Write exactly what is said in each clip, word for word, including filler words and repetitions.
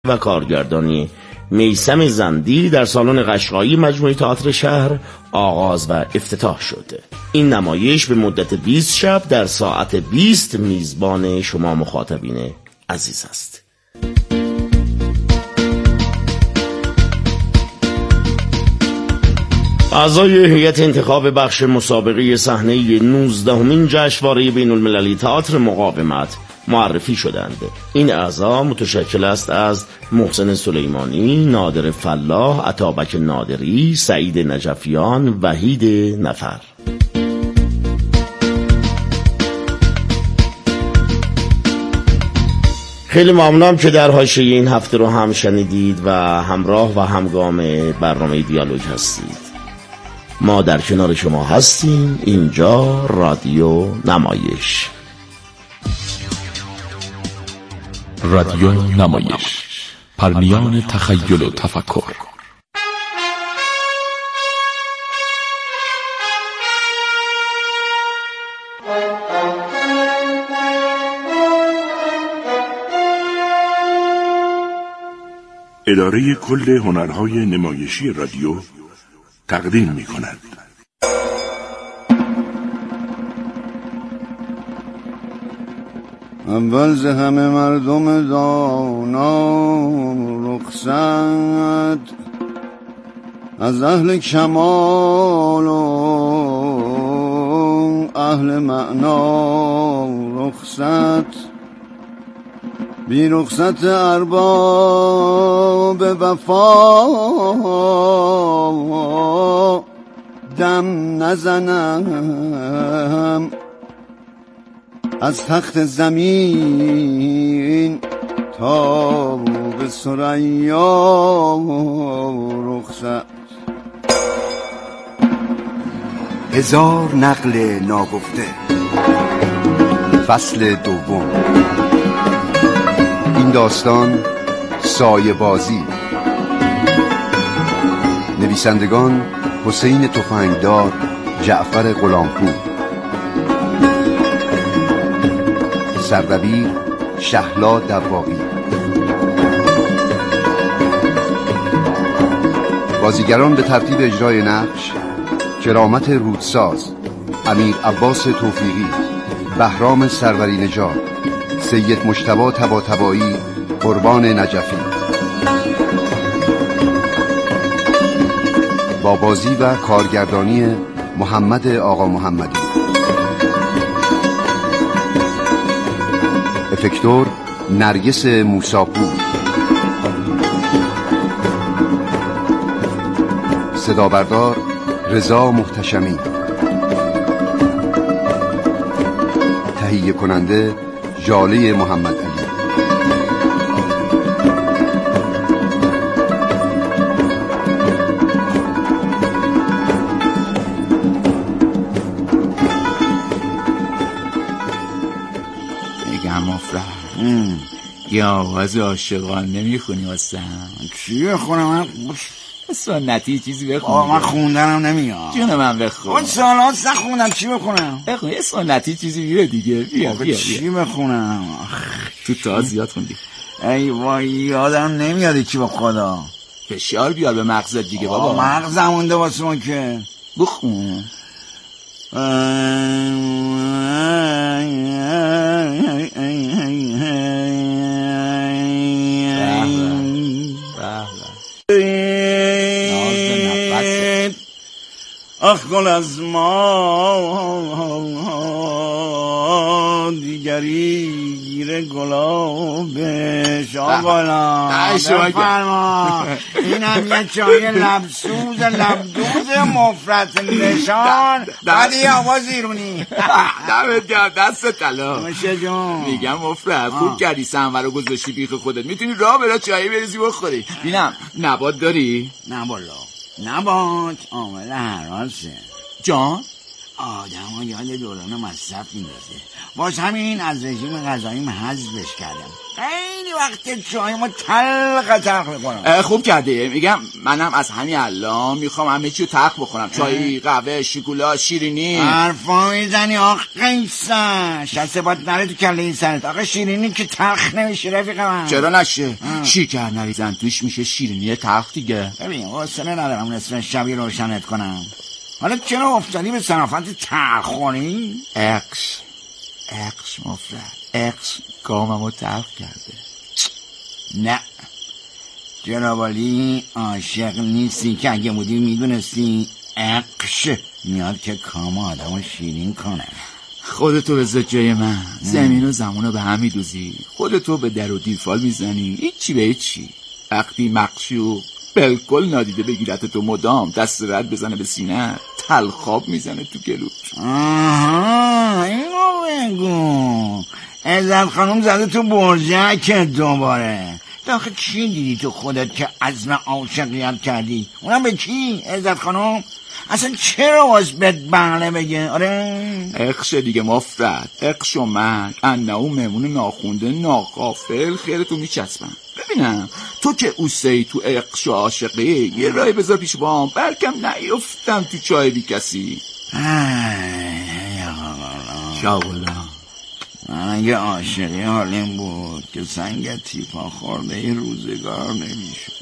و کارگردانی میثم زندی در سالن قشقایی مجموعه تئاتر شهر آغاز و افتتاح شد. این نمایش به مدت بیست شب در ساعت بیست میزبان شما مخاطبین عزیز است. اعضای هیئت انتخاب بخش مسابقه صحنه نوزدهمین جشنواره بین المللی تئاتر مقاومت معرفی شدند. این اعضا متشکل است از محسن سلیمانی، نادر فلاح، عطابک نادری، سعید نجفیان، وحید نفر. خیلی ممنونم که در حاشیه این هفته رو هم شنیدید و همراه و همگام برنامه دیالوگ هستید. ما در کنار شما هستیم. اینجا رادیو نمایش. رادیو نمایش، پرنیان تخیل و تفکر. اداره کل هنرهای نمایشی رادیو تقدیم می کند. اول ز همه مردم دانا رخصت، از اهل کمال و اهل معنا رخصت، بی رخصت ارباب وفا دم نزنم، از تخت زمین تا به ثریا رخصت. هزار نقل ناگفته، فصل دوم. این داستان سایه بازی. نویسندگان حسین تفنگدار، جعفر غلامپور. سردبیر شهلا دواقی. بازیگران به ترتیب اجرای نقش: کرامت رودساز، امیر عباس توفیقی، بهرام سروری نژاد، سید مجتبی طباطبایی، قربان نجفی. با بازی و کارگردانی محمد آقا محمدی. افکتور نرگس موساپور. صدابردار رضا محتشمی. تهیه کننده جاله محمد علی. یا آواز عاشقان نمیخونی واسه هم؟ چی بخونم من؟ سنتی چیزی بخون. آه من خوندنم نمیاد. جون من بخون. اون سالات نخوندم، چی بخونم؟ بخون یه سنتی چیزی بیره دیگه. بیا بیا چی بخونم؟ تو تا زیاد خوندی. ای وای یادم نمیاد چی با خدا. فشار بیار به مغزت دیگه بابا. مغزم مونده واسه من که. بخون. آخ گل از ما دیگری گیره گلابش. آقا بفرما اینم یه چای لبسوز لبدوز مفرط نشان. بعدی آواز ایرونی. دمت گرم، دست طلا. میشه جون میگم مفرط خوب کردی سنور رو گذاشتی بیخ خودت. میتونی راه برا چایی بریزی بخوری. بینم نبات داری؟ نه بالا نبات عامل حراسه. جان آدم ها یاد دوران مصرف میندازه. باز همین از رژیم غذاییم حذفش کردم. خیلی وقت چایمو تلخ تلخ میکنم. خوب کرده. میگم منم از همین الان میخوام همه چی رو تلخ بخورم. چای، قهوه، شکلات، شیرینی. حرفا میزنی آخ قیسن. شسته باد نره تو کله این سرت. آخه شیرینی که تلخ نمیشه رفیق من. چرا نشه؟ شکر نریزن توش میشه شیرینی تلخ دیگه. ببین حوصله ندارم نصف شبی روشنت کنم. حالا چرا افتادی به صرافت تلخوری؟ اقش اقش مفرد اقش گاممو تلخ کرده. نه جنابالی عاشق نیستی که اگه بودی میدونستی اقش میاد که کام آدمو شیرین کنه. خودتو بذار جای من. زمین و زمانو به هم میدوزی. خودتو به در و دیوار میزنی. هیچی به هیچی. وقتی مقشی و بالکل نادیده بگیرت تو مدام دست رد بزنه به سینه تلخاب میزنه تو گلوت. آها اینو بگو. عزت خانم زده تو برجک دوباره. داخل چی دیدی تو خودت که عزم عاشقیت کردی؟ اونم به کی عزت خانم؟ اصلا چرا واسه بهت بله بگه؟ آره اقش دیگه مفرد. اقش و من انه و ممون ناخونده ناغافل خیرتو میچسبن. ببینم تو که اوسهی تو اقش و عاشقی یه رای بذار پیش بام بلکم نیفتم تو چای بی کسی. شاولا من اگه عاشقی حالیم بود که سنگ تیپا خورده ای روزگار نمیشود.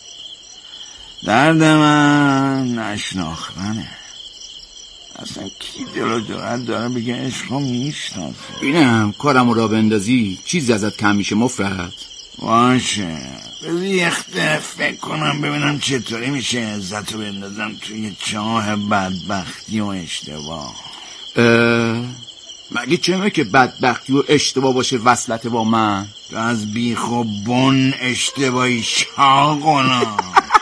درد من نشناختنه. اصلا کی دل و جرأت داره بگه عشقو میشناسه؟ ببینم کارمو را بندازی چیزی ازت کم میشه مفرد. باشه بذار یه خطه فکر کنم ببینم چطوری میشه عزتو بندازم توی چاه بدبختی و اشتباه. مگه چمه که بدبختی و اشتباه باشه وصلت با من؟ تو از بیخ و بن اشتباهی شاقونا.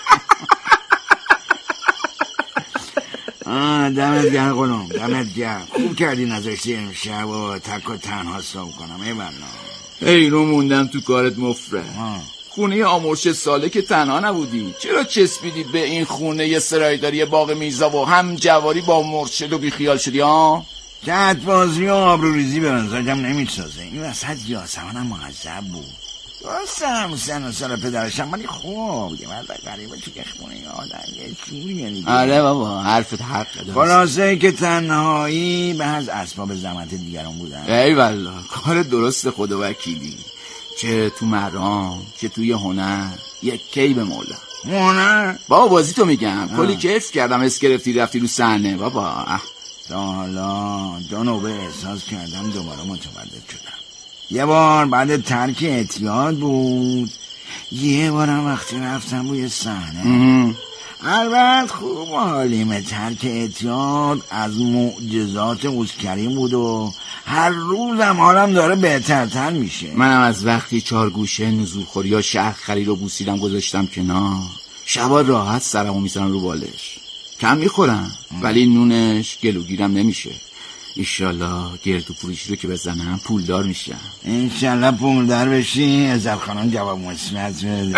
آه دمت گرم قلوم دمت گرم. خوب کردی نذاشتی امشب و تک و تنها صبح کنم. ای بنا ای رو موندم تو کارت مفرد. خونه آمرش ساله که تنها نبودی. چرا چسبیدی به این خونه یه سرایداری باغ میزا و هم جواری با مرشد و بیخیال شدی ها؟ جهت بازی و آبروریزی به مزاجم نمیسازه. این وسط یاسمنم معذب بود. درسته هم سن و سال پدرشم ولی خوب یه مرد غریبه تو که خونه آدم یه چوریه دیگه. آره بابا حرفت حق داشت. خلاصه که تنهایی به از اسباب زحمت دیگران بودن. ای والله کار درست خدا وکیلی. چه تو مرام چه توی هنر یک کی به مولا. هنر؟ بابا بازی تو میگم. کلی کیف کردم اسکرفتی رفتی رو صحنه بابا. تا حالا دو نوبه احساس کردم دوباره متولد شدم. یه بار بعد ترک اعتیاد بود. یه بارم وقتی رفتم روی صحنه. البته خوب حالیم. ترک اعتیاد از معجزات اوزکریم بود و هر روزم حالم داره بهترتر میشه. منم از وقتی چهار گوشه نزولخوری یا شهرخری رو بوسیدم گذاشتم کنار. شبا راحت سرمو میزنم رو بالش. کم میخورم ولی نونش گلوگیرم نمیشه. ایشالله گردو پوریشی رو که بزنم پولدار میشم. انشالله پولدار بشی. عزت خانم جواب مثبت بده. ای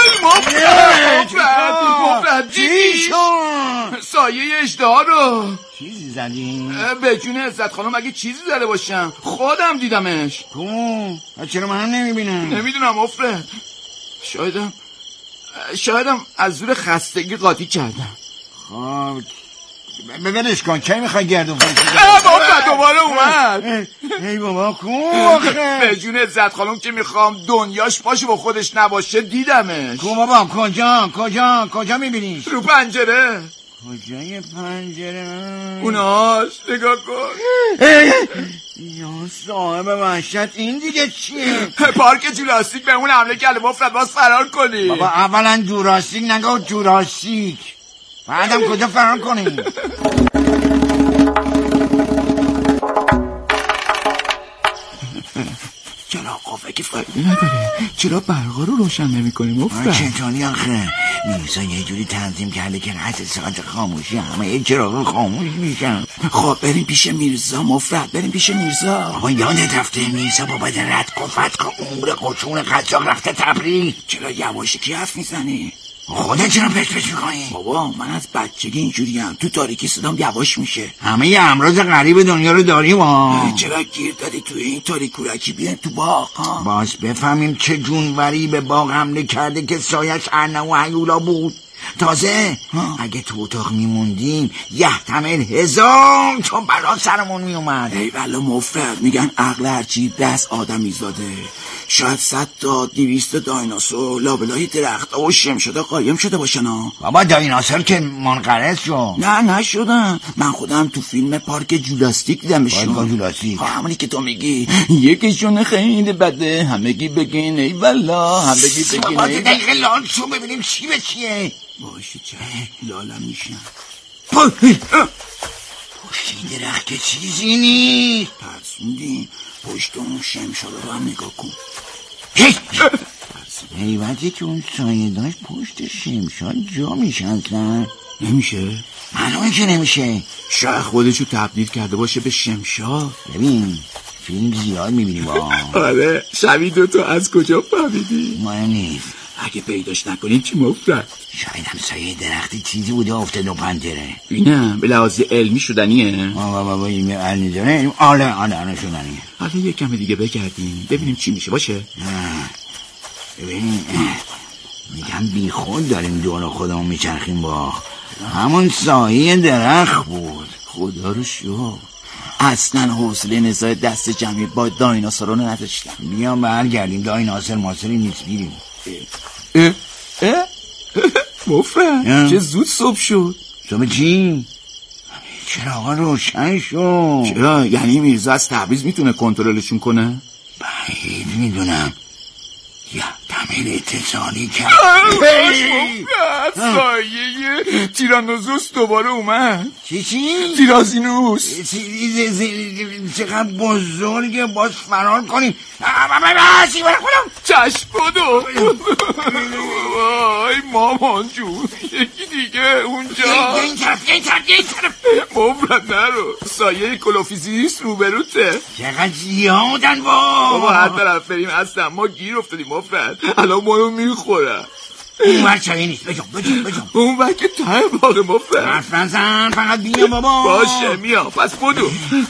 مفرد مفرد چی شد؟ سایه اشتها رو چیزی زدی؟ به جون عزت خانم اگه چیزی زده باشم خودم دیدمش. کو؟ چرا من نمیبینم؟ نمیدونم مفرد. شایدم شایدم از زور خستگی قاطی کردم. خب ببینش کن کی میخوای گردون فرشی؟ بابا دوباره اومد. ای بابا کو؟ به جون عزت خانم که میخوام دنیاش باشه با خودش نباشه دیدمش. کو بابا کجا کجا کجا میبینیش؟ رو پنجره. کجای پنجره؟ اوناش نگاه کن. یا صاحب وحشت این دیگه چیه؟ پارک جوراسیک به اون حمله کرده مفرد باز فرار کنی. بابا اولا جوراسیک نگاه جوراسیک بعدم کجا فرار کنی؟ چرا قفه که فایده نداره. چرا برقا رو روشن نمی کنی مفرد؟ چطوری آخه میرزا یه جوری تنظیم کرده که رأس ساعت خاموشی همه یه چراغ خاموش میشن. خب بریم پیش میرزا مفرد، بریم پیش میرزا. آقا یادت رفته میرزا بابا رد کفت که عمر قشون قچاق رفته تبریز. چرا یواشی که حرف میزنی؟ خودت چرا پش پش میکنی؟ بابا من از بچگی اینجوری هم تو تاریکی صدام یواش میشه. همه یه امراض غریب دنیا رو داریم ها. چرا گیر دادی توی این تاریکورکی؟ بیایم تو باغ ها باز بفهمیم چه جونوری به باغ حمله کرده که سایش ارنه و هیولا بود. تازه ها. اگه تو اتاق میموندیم یحتمل هزار تا بلا سرمون میومد. ای والا مفرد، میگن عقل هرچی دست آدمی زاده. شاید صد تا دویست دایناسور لابلای درخت و شم شده قایم شده باشن ها. بابا دایناسور که منقرض شد. نه نشدن، من خودم تو فیلم پارک جولاستیک دیدمشون. پارک جولاستیک همونی که تو میگی یکیشون خیلی بده، همگی بگین ای والا، همگی بگین ای. بابا دقیقه لال شو ببینیم چی به چیه. باشی چه لالم میشن. پشت درخت که چیزی نیست. ترسوندیم. پشت اون شم شده رو هم نگاه کن. حیوتی که اون سایه داشت پشت شمشاد جا میشه اصلا. نمیشه؟ معلومه که نمیشه. شاید خودشو تبدیل کرده باشه به شمشاد. ببین فیلم زیاد میبینیم با. آره شبیه دوتا از کجا فهمیدی؟ مهم نیست. اگه پیداش نکنیم چی مفرد؟ شاید هم سایه درختی چیزی بوده افتاد و پنجره. اینم به لحاظ علمی شدنیه. بابا بابا این علمی داره. آره آره آره شدنیه. حالا یک کم دیگه بگردیم ببینیم چی میشه. باشه ببین میگم بی خود داریم دور خودمون میچرخیم. با همون سایه درخت بود. خدا رو شو اصلا حوصله نزاع دست جمعی با دایناسورا رو نداشتم. بیام برگردیم. دایناسور ماسوری نیست بیریم. اه اه مفرد چه زود صبح شد. صبح چی؟ چراغا روشن شد. چرا؟ یعنی میرزا از تبریز میتونه کنترلشون کنه؟ بعید میدونم. یا تمیل اتصالی کرد. سایه تیرانوزوس دوباره اومد. چی چی؟ تیرازینوس. چقدر بزرگه باز فرار کنیم. چشم بدو. وای مامان جون یکی دیگه اونجا. این طرف این طرف این طرف. مفرد نرو. سایه کلوفیزیس روبروته. چقدر زیادن با. بابا هر طرف بریم اصلا ما گیر افتادیم مفرد. الان ما رو میخورم. اون ور چایی نیست. بجم بجم بجم. اون ور که ته باغ مفرد. حرف نزن فقط بیا بابا. باشه میام پس بدو.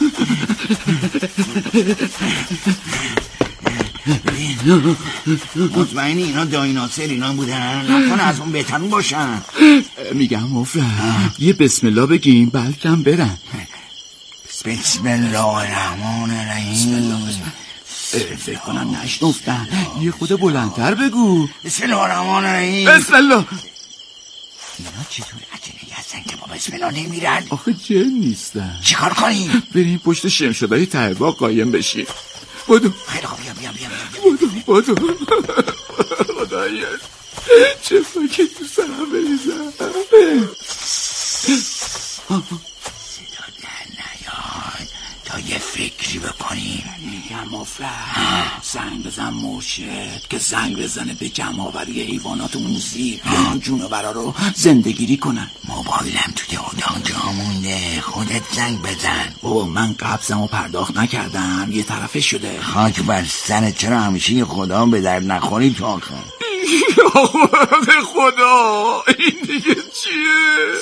مطمئنی اینا دایناسور اینا بودن؟ نکنه از اون بهترون باشن. میگم مفرد یه بسم الله بگیم بلکم برن. بسم الله الرحمن الرحیم. بسم الله بسم الله. فکر کنم نشنفتن. یه خود بلندتر بگو. بسم الله الرحمن الرحیم. بسم الله. اینا چطور عجله هستن که با بسم الله نمیرن؟ آخه جن نیستن. چیکار کنیم؟ بریم پشت شمشادای ته باغ قایم بشیم. بدو. خیلی خوب بیا بیا بیا. بدو بدو. خدایا چه فکر تو سرم بریزم. صدا در نیاد تا یه فکری بکنیم. میگم مفرد زنگ بزن مرشد که زنگ بزنه به جمع آوری حیوانات موذی بیان جونورا رو زندگیری کنن. موبایلم تو اتاق جا مونده. خودت زنگ بزن. بابا من قبضمو پرداخت نکردم یه طرفه شده. خاک بر سرت. چرا همیشه یه خدا به در نخوری تو آخه؟ به خدا این دیگه چیه؟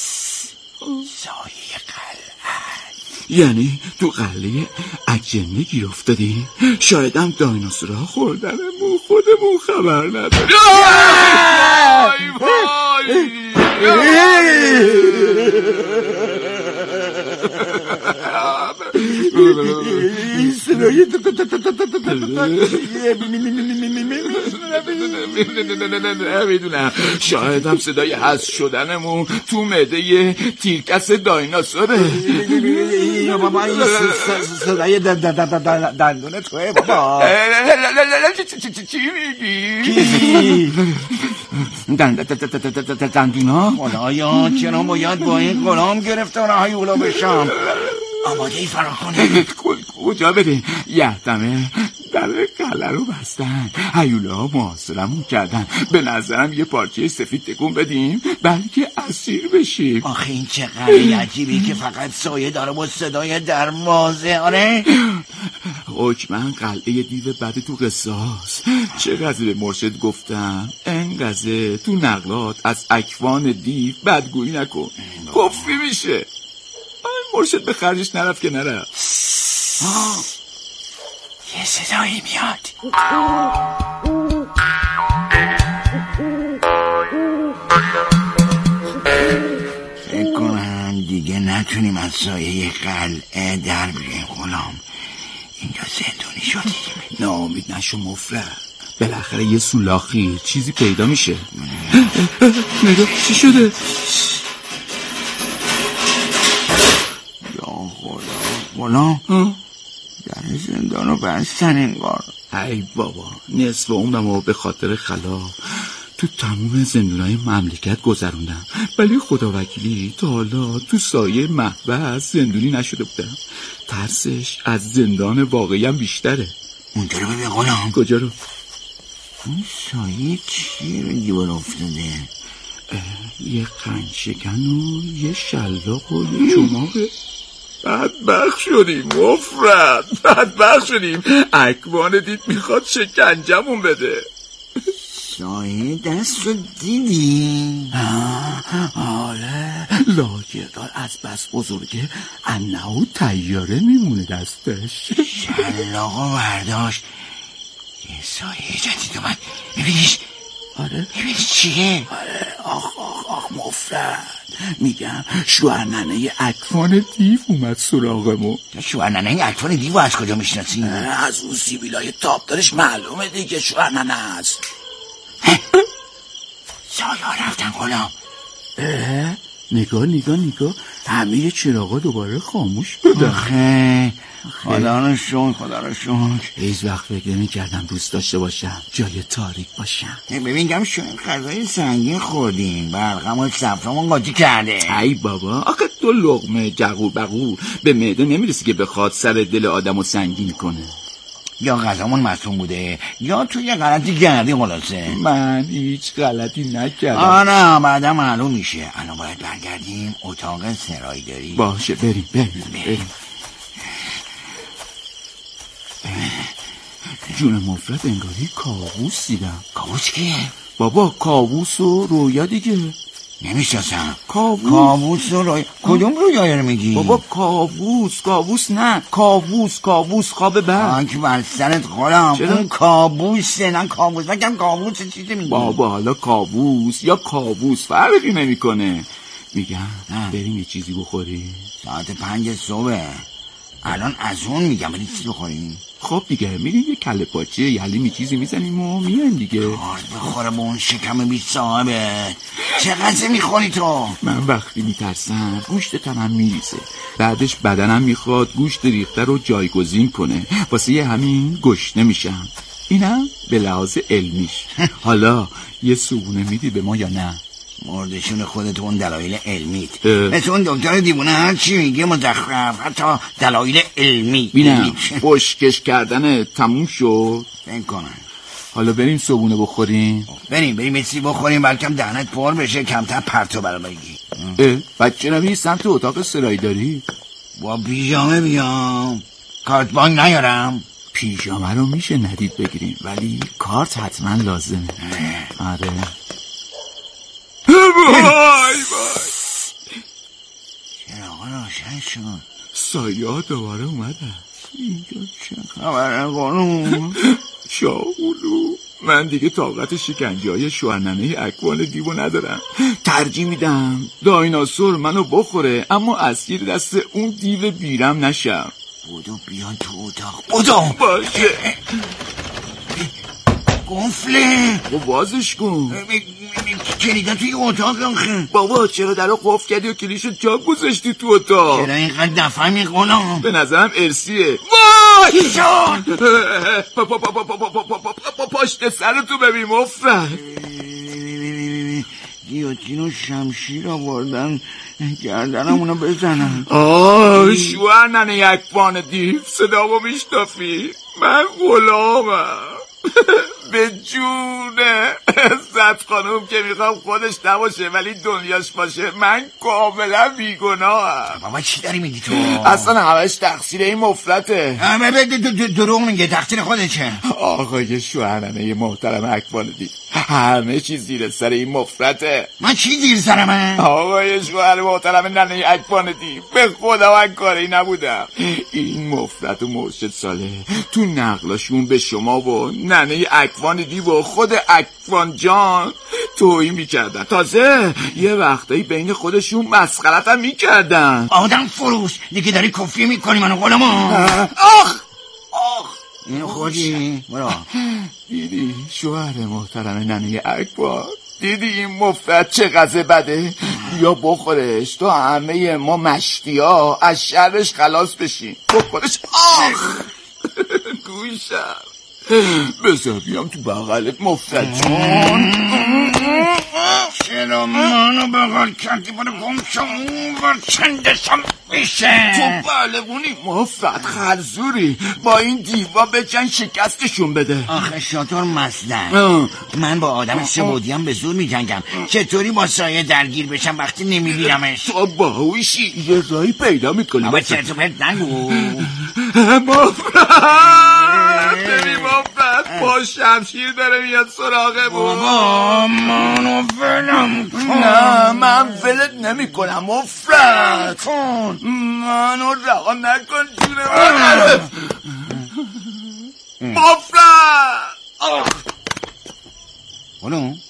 سایه قلعه. یعنی تو قلعه اجنه گیر افتادی؟ شاید هم دایناسورها خوردنمون خودمون خبر نداریم. وای وای این صدای نمیدونم شاید هم صدای حذف شدنمون تو معده تیرکس دایناسوره. بابا این صدای دندون توه بابا. چی میگی؟ دندونا؟ خدایا چرا باید با این غلام گرفتار هیولا بشم؟ آماده ای فرار کنیم. کجا بریم؟ یه دمه در قلعه رو بستن، هیوله ها محاصرمون کردن. به نظرم یه پارچه سفید تکون بدیم بلکه اسیر بشیم. آخه این چه قلعه عجیبی که فقط سایه داره با صدای دروازه. آره حکمن قلعه دیو بده تو قصاص. چقدر به مرشد گفتم انقدر تو نقلات از اکوان دیو بدگویی نکن، کفری میشه. مرشد به خرجش نرفت که نرفت. آه. یه صدایی میاد. فکر کنم دیگه نتونیم از سایه قلعه در بیاییم غلام. اینجا زندونی شدیم. ناامید نشو مفرد، بالاخره یه سولاخی چیزی پیدا میشه. نگاه چی شده؟ یا خدا غلام، در زندانو بستن انگار. ای بابا، نصف عمرمو به خاطر خلا تو تموم زندونای مملکت گذروندم، ولی خدا وکیلی تا حالا تو سایه محبس زندونی نشده بودم. ترسش از زندان واقعی هم بیشتره. اونجا رو ببین غلام. کجا رو؟ اون سایه چیه رو دیوار افتاده؟ یه قند شکن و یه شلاق و یه چماقه. بدبخت شدیم مفرد، بدبخت شدیم. اکوان دید میخواد شکنجمون بده. سایه دست رو دیدی؟ آره، لاجردار از بس بزرگه انهو تیاره میمونه دستش. شلاقو برداشت. یه سایه جدید اومد. ببینیش؟ آره ببینیش چیه؟ آره. آخ آخ آخ مفرد، میگم شوهرننه اکوان دیو اومد سراغمون. شوهرننه اکوان دیو از کجا میشناسی؟ از اون سیبیلای تابدارش معلومه دیگه شوهرننه است. سایه رفتن غلام. اه نگاه نگاه نگاه، همه چراغا دوباره خاموش شدن. آخه خدا رو شکر، خدا رو شکر. هیچ وقت فکر نمی‌کردم دوست داشته باشم جای تاریک باشم. ببین گم شاید غذای سنگین خوردیم، بلغم و صفرامون قاطی کرده. ای بابا، آخه دو لقمه جغور بغور به معده نمیرسی که بخواد سر دل آدمو سنگین کنه. یا غذامون معصوم بوده یا تو یه غلطی کردی. خلاصه من هیچ غلطی نکردم. آره بعدا معلوم میشه. الان باید برگردیم اتاق سرایداری. باشه بریم بریم بریم. جون مفرد انگاری کابوس دیدم. کابوس کیه؟ بابا کابوس و رویا دیگه. نمیشناسم. کابوس کابوس و رویا. کدوم رویا رو میگی؟ بابا کابوس کابوس نه کابوس کابوس خواب بد. آنک بر سرت غلام. اون کابوسه نه کابوس. نگم کابوس چیزی میگی؟ بابا حالا کابوس یا کابوس فرقی نمیکنه. میگم بریم یه چیزی بخوریم. ساعت پنج صبح. الان از اون میگم بریم چیزی بخوریم. خب دیگه میریم یه کله پاچه یه حلیمی چیزی میزنیم و میایم دیگه. کارت بخوره به اون شکم بی صاحبه. چقدر میخوری تو؟ من وقتی میترسم گوشت تنم میریزه، بعدش بدنم میخواد گوشت ریخته رو جایگزین کنه، واسه یه همین گشنه میشم. اینم به لحاظ علمیش. حالا یه صبونه میدی به ما یا نه؟ مردشون خودت اون دلایل علمیت. مثل اون دکتر دیوونه هر چی میگه مزخرف، حتی دلایل علمی. بینم بشکش کردن تموم شد. فکر کنم حالا بریم صبونه بخوریم. بریم بریم چیزی بخوریم بلکم دهنت پر بشه، کمتر پرتو برا بگی. اه بچه نمی سمت اتاق سرایداری. با پیژامه بیام؟ کارت بانک نیارم؟ پیژامه رو میشه ندید بگیریم ولی کارت حتما لازمه. آره. وای وای چراغ روشن شد. سایه ها دوباره اومدن. اینجا چه خبره قانون؟ شاولو من دیگه طاقت شکنجه های شوهرننه اکوان دیو ندارم. ترجیح میدم دایناسور منو بخوره اما اسیر دست اون دیو بیرم نشم. بودو بیان تو اتاق. بودو باشه. گفله و بازش کن. کلیدن توی اتاق آخه. بابا چرا درو قفل کردی و کلیشو جا گذاشتی تو اتاق؟ چرا اینقدر دفعه میکنم؟ به نظرم ارسیه. وای چی شد؟ پاشت سرتو ببین مفرد. گیوتین و شمشیر آوردن گردنمونو بزنن. آه شوهر ننه یکبان دیو، صدامو میشنافی؟ من غلامم به جونه عزت خانوم که میخوام خودش نباشه ولی دنیاش باشه. من کاملا بیگناهم. بابا چی داری میگی تو؟ اصلا همش تقصیر این مفلته. دروغ میگه، تقصیر خودشه. آقای شوهرنه محترم اکبان دیو، همه چیز زیر سر این مفلته. من چی زیر سرمه؟ آقای شوهر محترم ننه اکبان دیو، به خدا من کاری نبودم. این مفلت و مرشد ساله تو نقلاشون به شما و ننه اکوان دیو و خود اکوان جان توهین میکردن. تازه یه وقتایی بین خودشون مسخرت هم میکردن. آدم فروش دیگه داری کفری میکنی منو غلامو. آخ آخ اینو خودی برو. دیدی شوهر محترم ننه اکوان، دیدی این مفلت چه غذا بده؟ یا بخورش تو همه ما مشتی ها از شرش خلاص بشیم. بخورش. آخ گوشم بذار بیام تو بغلت مفلت جان. چرا منو بغل کردی؟ برو گم شو اونور چندشم میشه. تو بلبونی مفلت خرزوری، با این دیوا بجن شکستشون بده. آخه شطور مصدر، من با آدم سبودی هم به زور میجنگم، چطوری با سایه درگیر بشم وقتی نمیبینمش؟ تو باهوشی یه رایی پیدا میکنی. اما چرت و پرت نگو. مفلت ببین مفلت با شمشیر داره میاد سراغه. بابا منو ولم کن. نه من ولت نمی کنم مفلت کن. منو رها نکن جون من. مفلت خلوم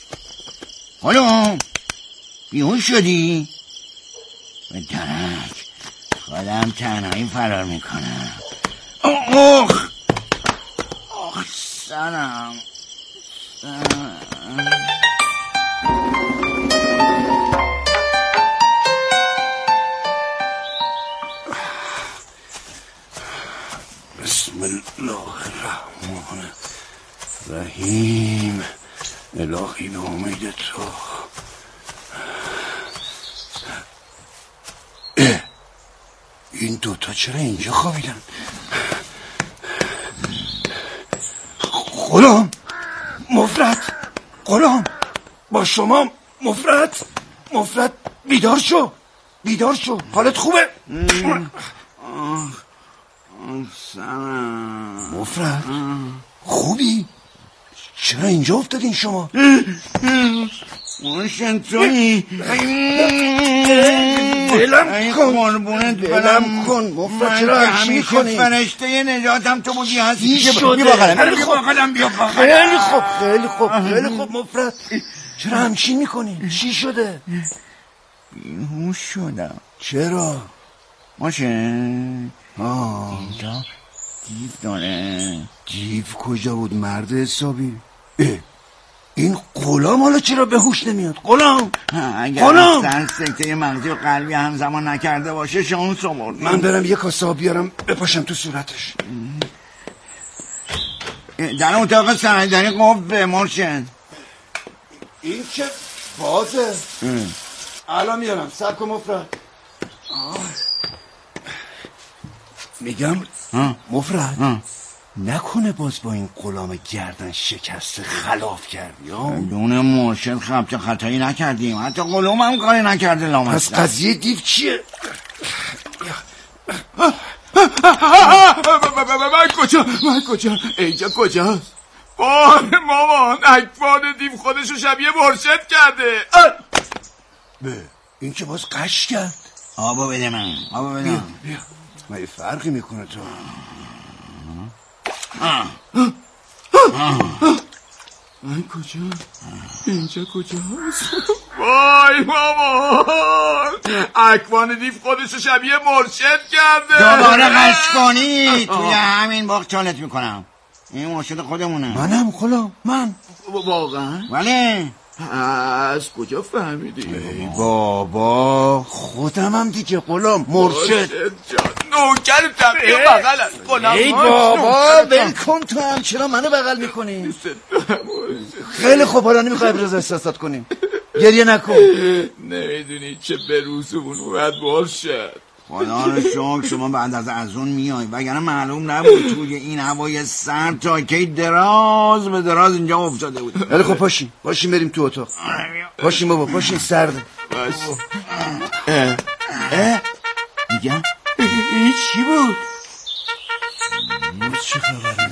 خلوم بیهوش شدی؟ به درک خودم تنهایی فرار میکنم. آخ آخ سرم سرم. بسم الله الرحمن الرحیم. الهی به امید تو. اه این دوتا چرا اینجا خوابیدن؟ غلام مفرد، غلام با شما. مفرد مفرد بیدار شو، بیدار شو، حالت خوبه؟ سرم مفرد خوبی؟ چرا اینجا افتادین شما؟ موشن توی دلم کن، قربونت دلم کن. مفرد چرا همچی میکنی؟ فرشته نجاتم تو بودی. هستی شده. خیلی خوب خیلی خوب خیلی خوب خیلی خوب. مفرد چرا همچی میکنی؟ چی شده؟ بیهوش شدم. چرا؟ موشن آه اینجا دیو داره. دیو کجا بود مرد حسابی؟ این غلام حالا چرا به هوش نمیاد؟ غلام اگر اصلا سکته مغزی و قلبی همزمان نکرده باشه شانس آورد. من برم یه کاسه آب بیارم بپاشم تو صورتش. در اتاق سرایداری قفله مرشد. این که بازه. الان میارم. صبر کن مفرد. میگم مفرد نکنه باز با این غلام گردن شکسته خلاف کردی ها؟ دون مرشد خبت خطایی نکردیم، حتی غلام هم کاری نکرده لامصب. پس قضیه دیو چیه؟ من کجا من کجا اینجا کجاست؟ وای مامان اکبان دیو خودشو شبیه مرشد کرده. به این که باز قش کرد. آبا بده من، آبا بده بیا بیا. من یه فرقی میکنه تو. من کجا؟ اینجا کجاست؟ وای مامان اکوان دیو خودشو شبیه مرشد کرده. دوباره قش کنی توی همین باغ چالت میکنم. این مرشد خودمونه. منم غلام من. واقعا؟ ولی از کجا فهمیدی؟ ای بابا خودمم دیگه غلام مرشد جان نوکرتم بیا بغلت کنم. ای بابا ول کن تو هم چرا منو بغل میکنی؟ خیلی خوب حالا نمیخوای ابراز احساسات کنیم. گریه نکن. نمیدونی چه به روزمون اومد باشه. خدا رو شکر شما بعد از از اون میای، وگرنه معلوم نبود توی این هوای سرد تا کی دراز به دراز اینجا افتاده بود. ولی خب پاشین پاشین بریم تو اتاق. پاشین بابا پاشین، سرده. باش. اه اه میگم این چی بود؟ چه خبره؟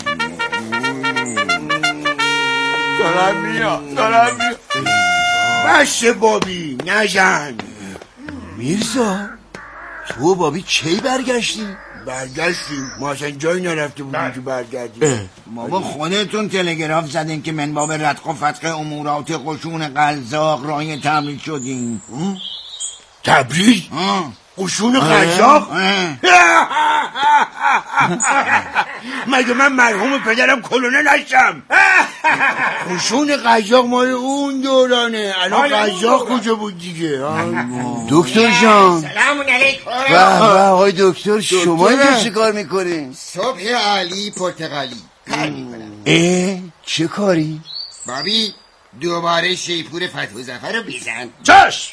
دارم میاد دارم میاد. بشه بابی نزن. میرزا تو و بابی کی برگشتی؟ برگشتیم، ما اصلا جایی نرفته بودیم که برگردیم. بابا خودتون تلگراف زدین که من باب ردخ و فتق امورات قشون قلزاق رای تبریز شدیم. تبریز؟ قشون قلزاق؟ مگه من مرحوم پدرم کلونه نشم؟ قشون قلزاق مال اون دورانه، الان قلزاق کجا بود دیگه؟ دکتر جان. سلام علیکم. به به آقای دکتر، شما اینجا چه کار میکنین؟ صبح عالی پرتغالی کار میکنم. اه چه کاری؟ بابی دوباره شیپور فتح و ظفر رو بیزن. چشم.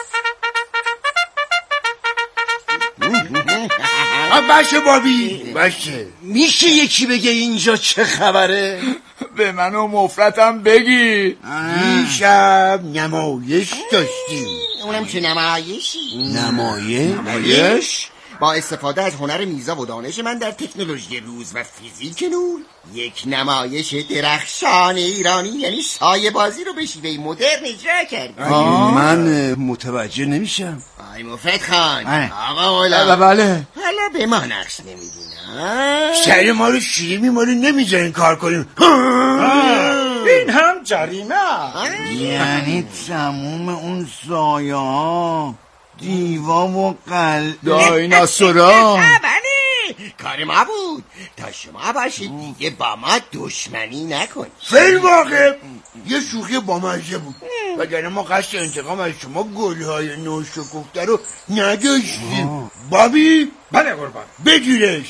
باشه بابی باشه. میشه یکی بگه اینجا چه خبره؟ به من و مفرتم بگی. دیشب نمایش داشتیم. اونم چه نمایشی؟ نمایش؟ نمایش؟ با استفاده از هنر میزا و دانش من در تکنولوژی روز و فیزیک نور یک نمایش درخشان ایرانی یعنی سایه بازی رو به شیوه مدرن اجرا کردیم. من متوجه نمیشم. آی مفرد خان. آقا بله اولا بله. حالا به ما نقش نمیدین. سر ما رو شیری میماری نمیذارین کار کنیم. این هم جریمه. یعنی تموم اون سایه ها دیوا و قلعه دایناسورا. بله کار ما بود تا شما باشید دیگه با ما دشمنی نکنید. فیل واقع یه شوخی بامزه بود، وگرنه ما قصد انتقام از شما گلهای نوشکفته رو نداشتیم. بابی بله قربان بگیرش.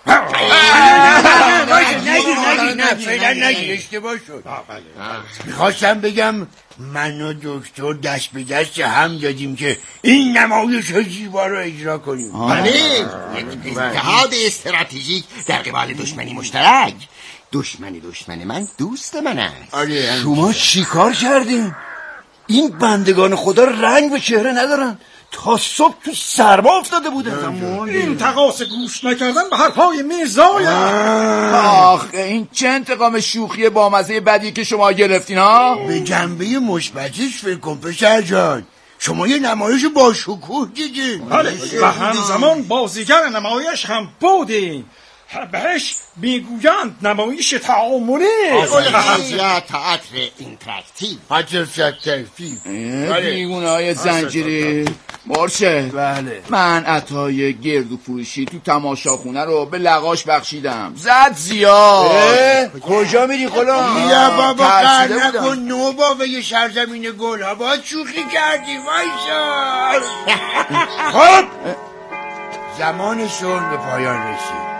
نگیر نگیر نه فعلا نگیر، اشتباه شد. میخواستم بگم من و دکتر دست به دست هم دادیم که این نمایش زیبا رو اجرا کنیم. بله یک اتحاد استراتژیک در قبال دشمنی مشترک. دشمن دشمن من دوست من است. شما چی کار کردین؟ این بندگان خدا رنگ به چهره ندارن، تا صبح تو سرما افتاده بودن. این تقاص گوش نکردن به حرفای میرزای. آخ این چه انتقام شوخی بامزه بدی که شما گرفتین ها. به جنبه مثبتش فکر کن پسر جان، شما یه نمایش با شکوه دیدین. بله و همزمان بازیگر نمایش هم بودین. بهش میگویند نمایش تعاملی یا تئاتر اینتراکتیو. حتی سکترفی دیگونه های زنجیری. مرشه بله من عطای گردو فروشی تو تماشاخونه رو به لقاش بخشیدم، زد زیاد. کجا میری غلام؟ یا بابا قرد ترسیده بودم. نکن، نوبا به یه سرزمین گل ها باید شوخی کردی. وایسا خب زمان شغل به پایان رسید.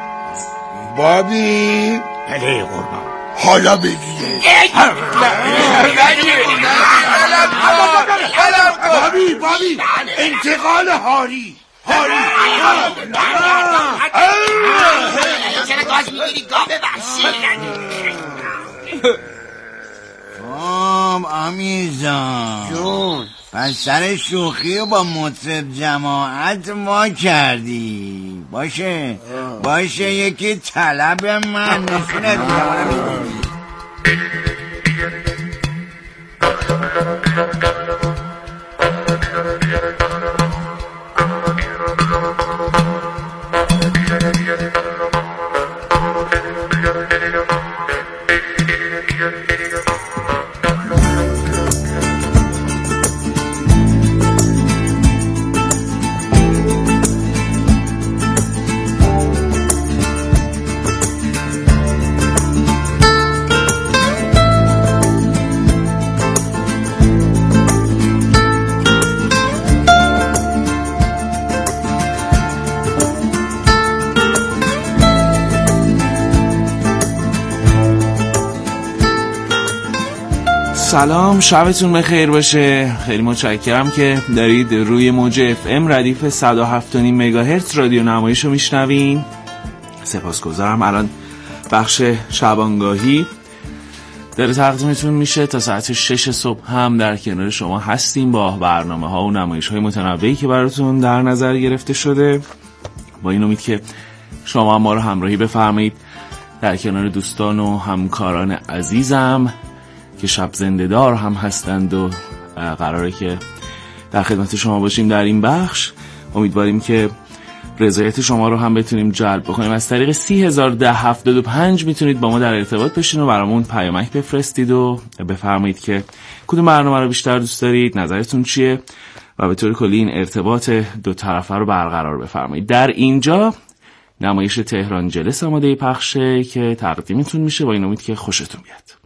بابی بله قربان حالا بگیره. بابی بابی انتقال هاری هاری چرا گاز میگیری گاه ببخشی. خب امیرزان جون پس سر شوخی رو با مطرب جماعت ما کردی. باشه باشه یکی طلب من نشونه رو سلام، شبتون بخیر باشه. خیلی متشکرم که دارید روی موج اف ام ردیف صد و هفت و نیم مگاهرتز رادیو نمایش رو میشنوین. سپاسگزارم. الان بخش شبانگاهی داره تقدیمتون میشه. تا ساعت شش صبح هم در کنار شما هستیم با برنامه ها و نمایش های متنوعی که براتون در نظر گرفته شده، با این امید که شما هم ما رو همراهی بفرمایید در کنار دوستان و همکاران عزیزم که شب زنده دار هم هستند و قراره که در خدمت شما باشیم در این بخش. امیدواریم که رضایت شما رو هم بتونیم جلب بکنیم. از طریق سی هزار ده هفتاد و پنج میتونید با ما در ارتباط بشین و برامون پیامک بفرستید و بفرمایید که کدوم برنامه رو بیشتر دوست دارید، نظرتون چیه و به طور کلی این ارتباط دو طرفه رو برقرار بفرمایید. در اینجا نمایش تهران جلس آماده پخشه که تقدیمتون میشه، با این امید که خوشتون بیاد.